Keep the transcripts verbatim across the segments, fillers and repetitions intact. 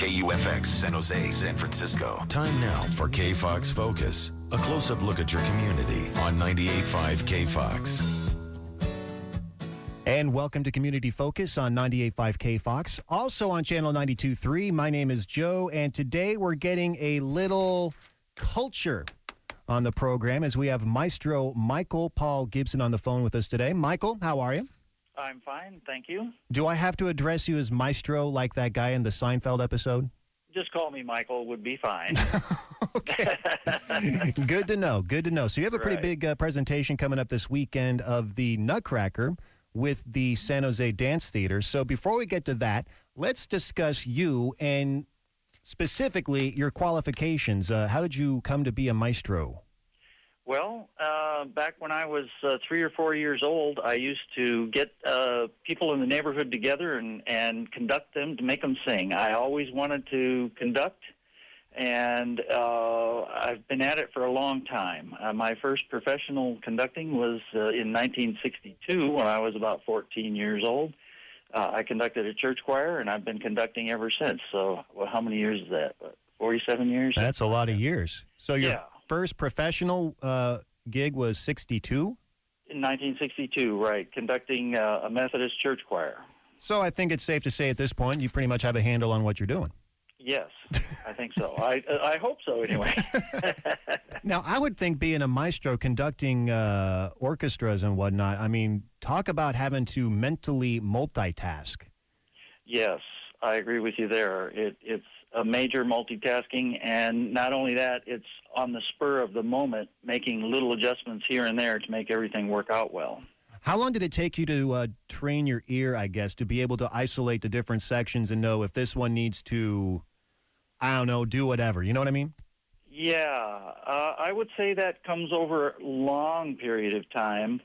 K U F X, San Jose, San Francisco. Time now for K-Fox Focus. A close-up look at your community on ninety-eight point five K-Fox. And welcome to Community Focus on ninety-eight point five K-Fox. Also on Channel ninety-two point three, my name is Joe, and today we're getting a little culture on the program as we have Maestro Michael Paul Gibson on the phone with us today. Michael, how are you? I'm fine, thank you. Do I have to address you as Maestro like that guy in the Seinfeld episode? Just call me Michael would be fine. Okay. Good to know, good to know. So you have a pretty Right. big uh, presentation coming up this weekend of the Nutcracker with the San Jose Dance Theater. So before we get to that, let's discuss you and specifically your qualifications. Uh, how did you come to be a maestro? Well, uh, back when I was uh, three or four years old, I used to get uh, people in the neighborhood together and, and conduct them to make them sing. I always wanted to conduct, and uh, I've been at it for a long time. Uh, my first professional conducting was uh, in nineteen sixty-two when I was about fourteen years old. Uh, I conducted a church choir, and I've been conducting ever since. So well, how many years is that? forty-seven years? That's a lot of years. So your Yeah. first professional uh, gig was sixty-two? In nineteen sixty-two, right, conducting uh, a Methodist church choir. So I think it's safe to say at this point you pretty much have a handle on what you're doing. Yes, I think so. I I hope so, anyway. Now, I would think being a maestro conducting uh, orchestras and whatnot, I mean, talk about having to mentally multitask. Yes, I agree with you there. It, it's a major multitasking, and not only that, it's on the spur of the moment, making little adjustments here and there to make everything work out well. How long did it take you to uh, train your ear, I guess, to be able to isolate the different sections and know if this one needs to, I don't know, do whatever? You know what I mean? Yeah, uh, I would say that comes over a long period of time.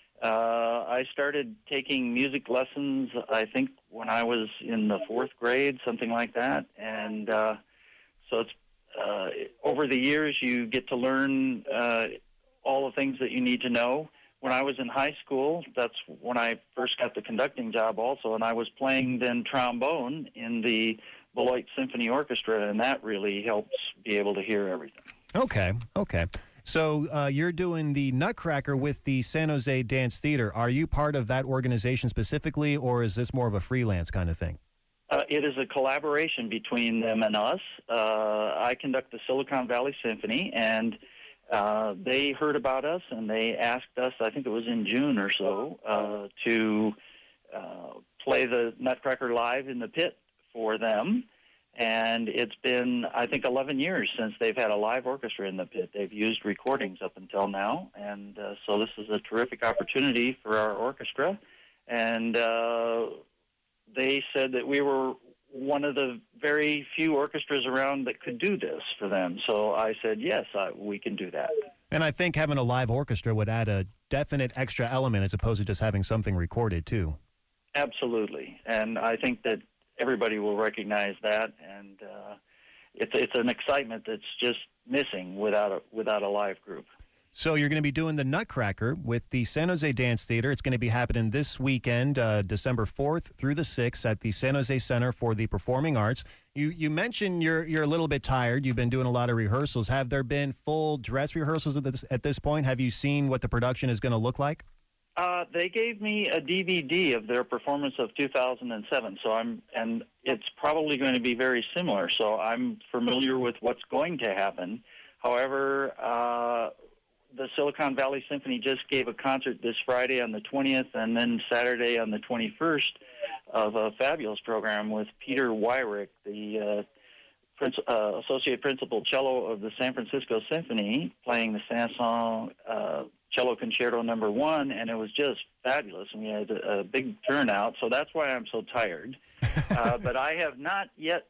Uh, I started taking music lessons, I think, when I was in the fourth grade, something like that. And uh, so it's uh, over the years you get to learn uh, all the things that you need to know. When I was in high school, that's when I first got the conducting job also, and I was playing then trombone in the Beloit Symphony Orchestra, and that really helps be able to hear everything. Okay, okay. So uh, you're doing the Nutcracker with the San Jose Dance Theater. Are you part of that organization specifically, or is this more of a freelance kind of thing? Uh, it is a collaboration between them and us. Uh, I conduct the Silicon Valley Symphony, and uh, they heard about us, and they asked us, I think it was in June or so, uh, to uh, play the Nutcracker live in the pit for them. And it's been, I think, eleven years since they've had a live orchestra in the pit. They've used recordings up until now, and uh, so this is a terrific opportunity for our orchestra. And uh, they said that we were one of the very few orchestras around that could do this for them. So I said, yes, I, we can do that. And I think having a live orchestra would add a definite extra element as opposed to just having something recorded, too. Absolutely. And I think that everybody will recognize that, and uh, it's it's an excitement that's just missing without a without a live group. So you're going to be doing the Nutcracker with the San Jose Dance Theater. It's going to be happening this weekend, uh, December fourth through the sixth, at the San Jose Center for the Performing Arts. You you mentioned you're you're a little bit tired. You've been doing a lot of rehearsals. Have there been full dress rehearsals at this at this point? Have you seen what the production is going to look like? Uh, they gave me a D V D of their performance of two thousand seven, so I'm, and it's probably going to be very similar. So I'm familiar with what's going to happen. However, uh, the Silicon Valley Symphony just gave a concert this Friday on the twentieth, and then Saturday on the twenty-first of a fabulous program with Peter Weyrich, the uh, Prince, uh, associate principal cello of the San Francisco Symphony, playing the Sanson uh, Cello Concerto Number One, and it was just fabulous. And we had a, a big turnout, so that's why I'm so tired. uh, but I have not yet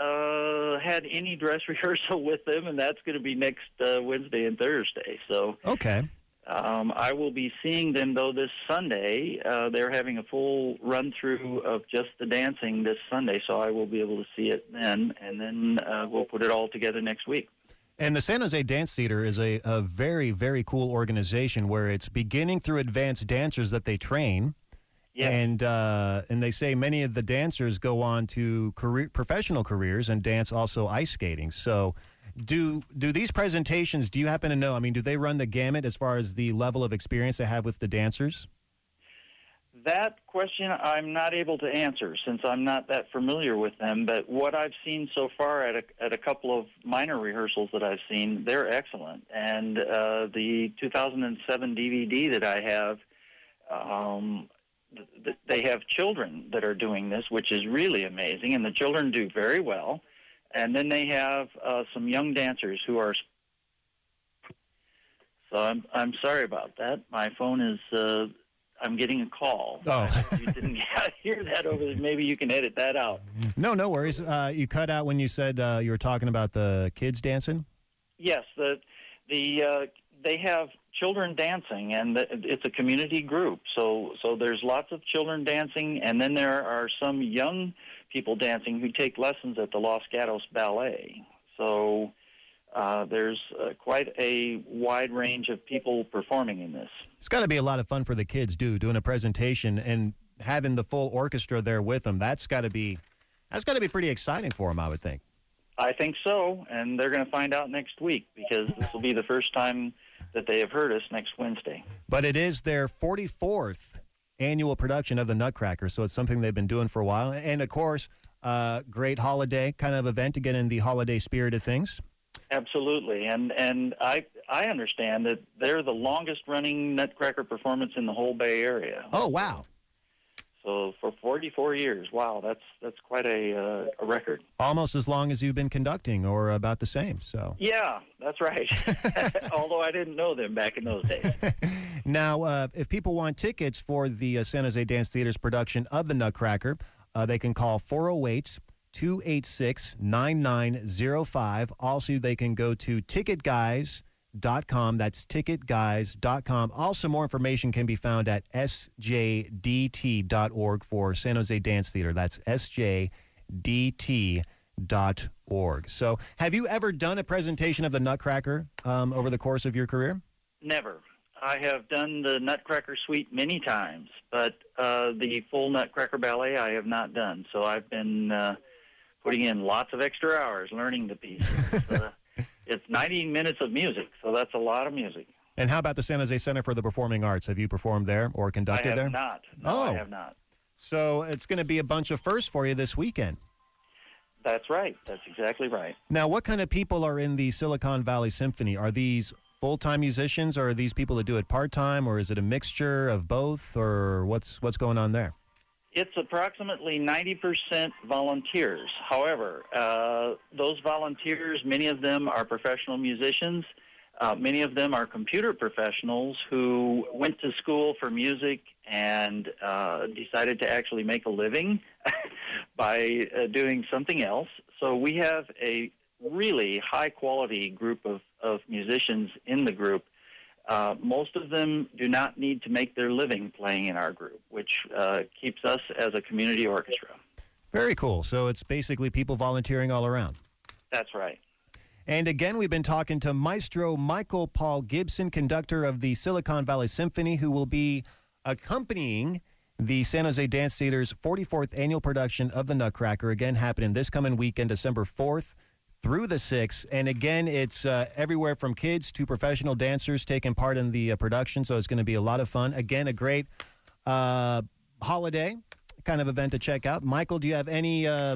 uh, had any dress rehearsal with them, and that's going to be next uh, Wednesday and Thursday. So Okay. um, I will be seeing them, though, this Sunday. Uh, they're having a full run-through of just the dancing this Sunday, so I will be able to see it then, and then uh, we'll put it all together next week. And the San Jose Dance Theater is a, a very, very cool organization where it's beginning through advanced dancers that they train. Yeah. And uh, and they say many of the dancers go on to career, professional careers and dance also ice skating. So do do these presentations, do you happen to know, I mean, do they run the gamut as far as the level of experience they have with the dancers? That question I'm not able to answer since I'm not that familiar with them, but what I've seen so far at a, at a couple of minor rehearsals that I've seen, they're excellent. And uh, the two thousand seven D V D that I have, um, th- they have children that are doing this, which is really amazing, and the children do very well. And then they have uh, some young dancers who are... So I'm, I'm sorry about that. My phone is... Uh, I'm getting a call. Oh. If you didn't hear that over there, maybe you can edit that out. No, no worries. Uh, you cut out when you said uh, you were talking about the kids dancing? Yes, the the uh, they have children dancing, and the, it's a community group. So so there's lots of children dancing, and then there are some young people dancing who take lessons at the Los Gatos Ballet. So uh, there's uh, quite a wide range of people performing in this. It's got to be a lot of fun for the kids, too, doing a presentation and having the full orchestra there with them. That's got to be that's got to be pretty exciting for them, I would think. I think so, and they're going to find out next week because this will be the first time that they have heard us next Wednesday. But it is their forty-fourth annual production of the Nutcracker, so it's something they've been doing for a while. And, of course, uh, great holiday kind of event to get in the holiday spirit of things. Absolutely, and and I I understand that they're the longest running Nutcracker performance in the whole Bay Area. Oh, wow. So for forty-four years, wow, that's that's quite a uh, a record. Almost as long as you've been conducting, or about the same. So yeah, that's right. Although I didn't know them back in those days. Now, uh, if people want tickets for the uh, San Jose Dance Theater's production of the Nutcracker, uh, they can call four oh eight, two eight six, nine nine oh five. Also, they can go to ticket guys dot com. That's ticket guys dot com. Also, more information can be found at S J D T dot org for San Jose Dance Theater. That's S J D T dot org. So, have you ever done a presentation of the Nutcracker um, over the course of your career? Never. I have done the Nutcracker Suite many times, but uh, the full Nutcracker Ballet I have not done. So I've been uh, putting in lots of extra hours learning the piece. uh, It's ninety minutes of music, so that's a lot of music. And how about the San Jose Center for the Performing Arts? Have you performed there or conducted I have there? not. No, oh. I have not. So it's going to be a bunch of firsts for you this weekend. That's right. That's exactly right. Now, what kind of people are in the Silicon Valley Symphony? Are these full-time musicians, or are these people that do it part-time, or is it a mixture of both, or what's what's going on there? It's approximately ninety percent volunteers. However, uh, those volunteers, many of them are professional musicians. Uh, many of them are computer professionals who went to school for music and uh, decided to actually make a living by uh, doing something else. So we have a really high-quality group of, of musicians in the group. Uh, most of them do not need to make their living playing in our group, which uh, keeps us as a community orchestra. Very cool. So it's basically people volunteering all around. That's right. And again, we've been talking to Maestro Michael Paul Gibson, conductor of the Silicon Valley Symphony, who will be accompanying the San Jose Dance Theater's forty-fourth annual production of the Nutcracker, again happening this coming weekend, December fourth through the sixth. And again, it's uh, everywhere from kids to professional dancers taking part in the uh, production, so it's going to be a lot of fun. Again, a great uh, holiday kind of event to check out. Michael, do you have any uh,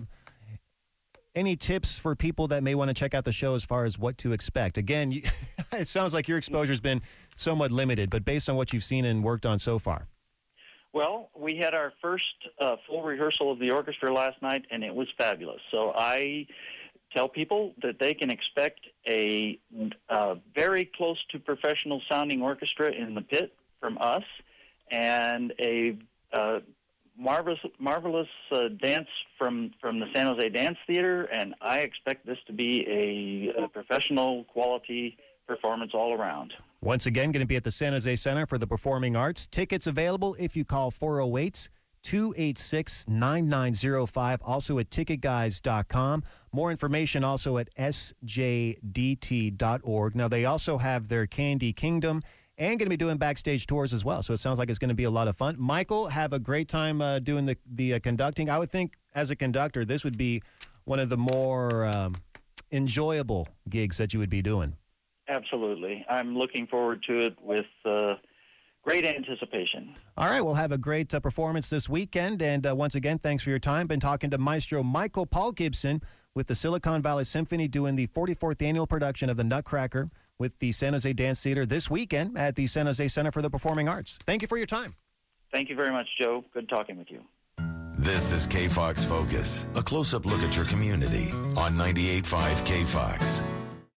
any tips for people that may want to check out the show as far as what to expect? Again, you, it sounds like your exposure's been somewhat limited, but based on what you've seen and worked on so far. Well, we had our first uh, full rehearsal of the orchestra last night, and it was fabulous. So I tell people that they can expect a uh, very close to professional sounding orchestra in the pit from us, and a uh, marvelous, marvelous uh, dance from, from the San Jose Dance Theater, and I expect this to be a, a professional quality performance all around. Once again, going to be at the San Jose Center for the Performing Arts. Tickets available if you call four oh eight, two eight six, nine nine oh five, also at ticket guys dot com. More information also at S J D T dot org. Now, they also have their Candy Kingdom and going to be doing backstage tours as well. So it sounds like it's going to be a lot of fun. Michael, have a great time uh, doing the, the uh, conducting. I would think as a conductor, this would be one of the more um, enjoyable gigs that you would be doing. Absolutely. I'm looking forward to it with uh, great anticipation. All right, we'll have a great uh, performance this weekend. And uh, once again, thanks for your time. Been talking to Maestro Michael Paul Gibson with the Silicon Valley Symphony doing the forty-fourth annual production of the Nutcracker with the San Jose Dance Theater this weekend at the San Jose Center for the Performing Arts. Thank you for your time. Thank you very much, Joe. Good talking with you. This is K Fox Focus, a close-up look at your community on ninety-eight point five K Fox.